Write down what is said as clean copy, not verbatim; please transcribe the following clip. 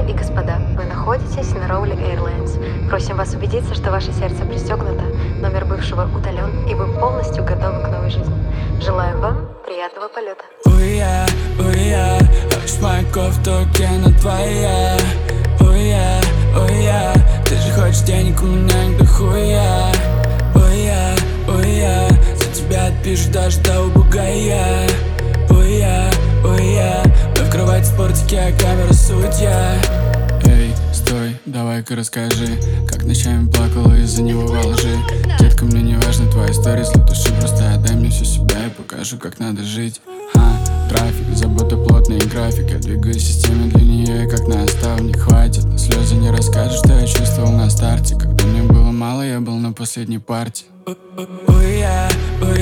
и господа, вы находитесь на Rowley Airlines. Просим вас убедиться, что ваше сердце пристегнуто, номер бывшего удален, и вы полностью готовы к новой жизни. Желаем вам приятного полета. Уя, уя, хочешь мою кофту, она твоя. Уя, уя, ты же хочешь денег, у меня их дохуя. Уя, уя, за тебя отпишу даже до убогая. Уя, уя, мы в кровати в спортике, а камера судья. Эй, стой, давай-ка расскажи, как ночами плакала из-за него во лжи. Детка, мне не важно твоя история, слив души, просто отдай мне всю себя и покажу, как надо жить. Трафик, забота, плотный график, я двигаю систему для нее, и как наставник. Хватит, на слезы не расскажешь, что я чувствовал на старте. Когда мне было мало, я был на последней партии.